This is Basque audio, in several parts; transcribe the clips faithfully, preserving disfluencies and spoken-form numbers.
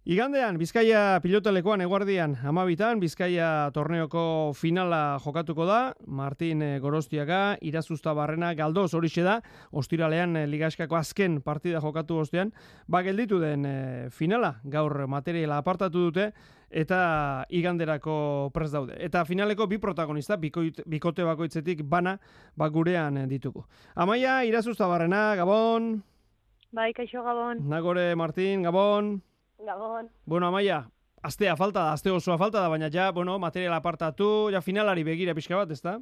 Igandean, Bizkaia pilotalekuan eguardian amabitan, Bizkaia torneoko finala jokatuko da, Martin Gorostiaga, Irazusta Barrena, Galdoz horixe da, ostiralean ligaskako azken partida jokatu ostean, ba gelditu den e, finala, gaur materiala apartatu dute, eta iganderako prest daude. Eta finaleko bi protagonista, bikoit, bikote bakoitzetik bana, ba gurean ditugu. Amaia, Irazusta Barrena, Gabon. Bai, kaixo Gabon. Nagore Martin, Gabon. Gabon. Bueno, Amaia, astea falta da, aste osoa falta da, baina ja, bueno, material apartatu, ja finalari begira pixka bat, ezta?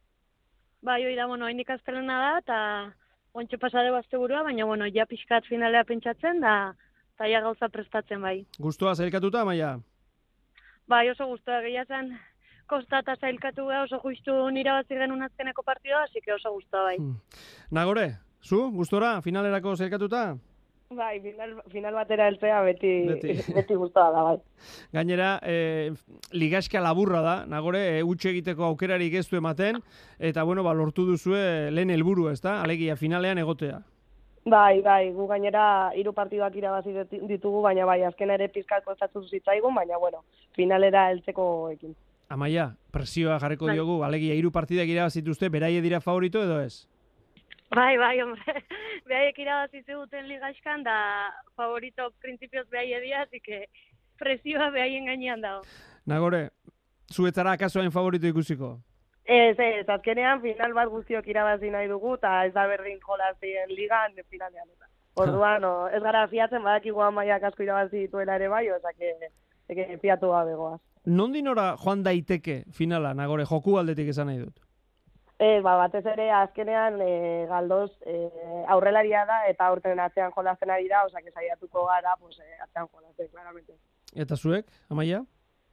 Bai, oida, bueno, hain ikastelena da, eta ontsa pasadeu azte burua, baina, bueno, ja pixkat finalea pentsatzen, da, eta ja gauza prestatzen, bai. Guztua zailkatuta, Amaia? Bai, oso guztua, gehiago zen, kostata zailkatu gara, oso justu nirabazi genuen azkeneko partidua, hasi que oso guztua, bai. Hmm. Nagore, zu, gustora, finalerako zailkatuta? Bai, final, final batera heltzea beti, beti. beti guztua da, bai. Gainera, e, ligaska laburra da, Nagore, e, utxe egiteko aukerarik ez du ematen, eta bueno, ba, lortu duzue lehen helburu, ezta? Alegia, finalean egotea. Bai, bai, gu gainera hiru partiduak irabazi ditugu, baina bai, azkena ere pizkat kostatu zitzaigun, baina bueno, finalera heltzeko ekin. Amaia, presioa jarriko bai. diogu, alegia, hiru partidak irabazituzte, beraie dira favorito edo ez? Bai, bai, hombre, behaiek irabazi ziguten ligaxkan, da favorito printzipioz behaie dira, así que presioa behaien gainean dago. Nagore, zuetzara akasoain favorito ikusiko? Ez, ez, azkenean final bat guztiok irabazi nahi dugu, eta ez da berdin jolazien ligan finalean. Orduan, no, ez gara fiatzen, badakigu Amaiak asko irabazi dituela ere bai, ozake, eke fiatu gabe goaz. Nondin ora joan daiteke finala, Nagore, joku aldetik esan nahi dut? E, ba, batez ere azkenean e, Galdoz e, aurrelaria da eta aurten atzean jolazen ari da, osea, saiatuko gara, pues, e, atzean jolazen, claramente. Eta zuek, Amaia?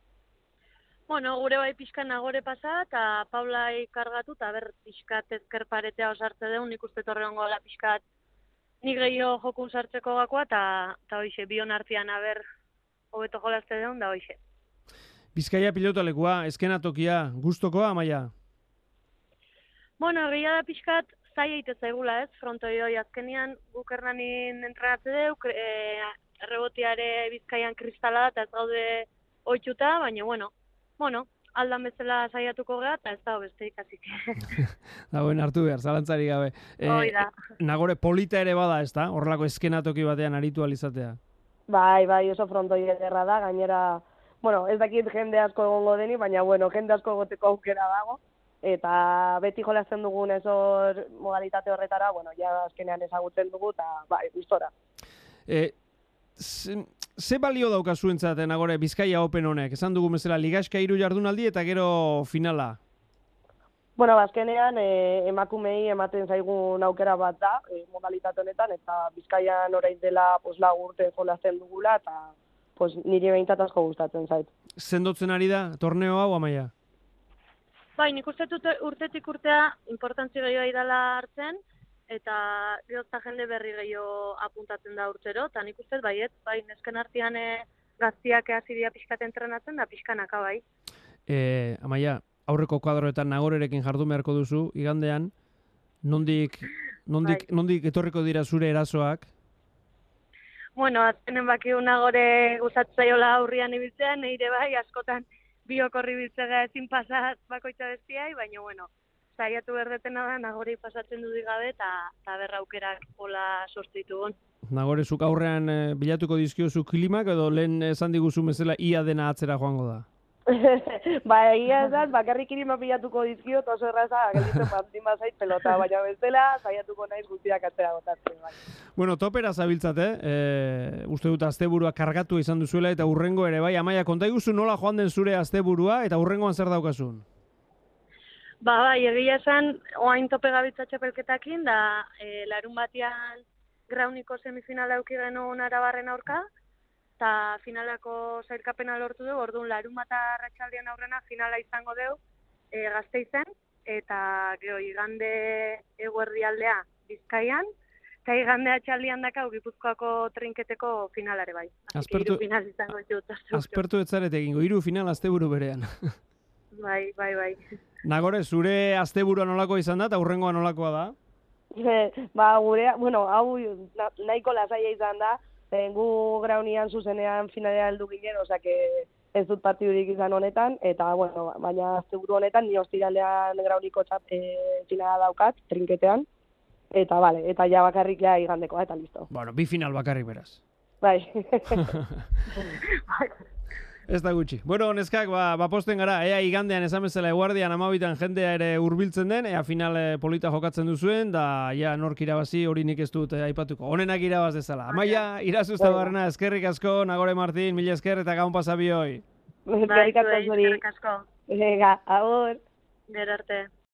Bueno, gure bai pixka Nagore pasa, eta Paulai kargatu, eta ber pixkat ezker paretea osartze deun, nik uste torre hongo da pixkat nik gehiago jokun sartzeko gakoa, eta hoxe, bion artean aber hobeto jolazte deun, da hoxe. Bizkaia pilotalekua, eskenatokia, gustokoa, Amaia? Bueno, egia da pixkat zai eite zaigula ez, frontoi hoi azkenian guk hernanin entrenatze deuk, e, errebotiare Bizkaian kristala da, eta ez gaude oitxuta, baina, bueno, bueno, aldan bezala saiatuko gara, eta ez da beste ikasik. Dagoen hartu behar, zalantzari gabe. E, Hoi da. Nagore, polita ere bada, ez da? Horrelako eskenatoki batean aritu alizatea. Bai, bai, oso frontoi ederra da, gainera, bueno, ez dakit jende asko egongo deni, baina, bueno, jende asko egoteko aukera dago. Eta beti jolasten dugun ezor modalitate horretara, bueno, ja azkenean ezagutzen dugu, eta bai, gustora. E, ze, ze balio daukazuentzat, Nagore, Bizkaia Open honek? Esan dugu bezala, ligaska hiru jardunaldi eta gero finala? Bueno, azkenean e, emakumei ematen zaigun aukera bat da, e, modalitate honetan, eta Bizkaian orain dela pues, lau urte jolasten dugula, eta pues, niri behintzat asko gustatzen zait. Sendotzen ari da, torneo hau, Amaia? Bai, nik uste dut urtetik urtea importantzi gehiago idala hartzen, eta gehozta jende berri gehiago apuntatzen da urtero, eta nik uste baiet, bai, nesken artean e, gaztiak hasi dira pixkat entrenatzen da pixkanaka bai. E, Amaia, aurreko kuadroetan Nagorerekin jardun beharko duzu, igandean, nondik, nondik, bai. nondik etorriko dira zure erasoak? Bueno, azkenen baki Nagore guztatzaiola aurrian ibiltzean, neire bai, askotan, biokorri biltzega ezin pasat bakoitza bestiai, baina, bueno, saiatu berdetena da, Nagore pasatzen dudik gabe, eta berra aukerak hola sortzitugun. Nagore, zuk aurrean e, bilatuko dizkiozu klimak, edo lehen esan diguzu bezala ia dena atzera joango da? Ba, egia esan, bakarrik klima bilatuko dizkiot, oso erraza, gelditzen bantin bazait pelota, baina bestela, saiatuko naiz guztiak atzera botatzen. Bai. Bueno, topera zabiltzate, e, uste dut asteburua kargatu izan duzuela, eta urrengo ere, bai, Amaia, konta iguzu nola joan den zure asteburua, eta urrengoan zer daukazun? Ba, bai, egia esan, oain tope gabitza txapelketakin, da e, larun batean grauniko semifinala euki genuen Arabarren aurka, eta finalako zailkapena lortu dugu, orduan larun bat arratsaldean aurrena finala izango dugu e, Gasteizen, eta gero igande eguerdialdea Bizkaian, eta igande atxaldian dakau Gipuzkoako trinketeko finalare bai. Aspertu, final izango dut. Aspertu etzaret egingo, hiru final asteburu berean. Bai, bai, bai. Nagore, zure asteburua nolako izan da, eta hurrengoa nolakoa da? Ba, gure, bueno, hau nahiko lasaia izan da, Zen gu graunian zuzenean finalera heldu ginen, osea que ez dut partidurik izan honetan, eta, bueno, baina azteburu honetan, ni ostiralean grauniko txap, e, finala daukat, trinketean, eta, bale, eta ja bakarrik ja igandekoa, eta listo. Bueno, bi final bakarrik beraz. Bai. Ez da gutxi. Bueno, neskak, ba, ba posten gara, ea igandean esan bezala eguardian amabitan jendea ere hurbiltzen den, ea final eh, polita jokatzen duzuen, da ja nork irabazi hori nik ez dut eh, aipatuko. Honenak irabaz dezala. Amaia, Irazusta barrena, eskerrik asko, Nagore Martin, mila esker eta gaun pasabioi. Bai, zuei, eskerrik asko. Venga, agur. Gero arte.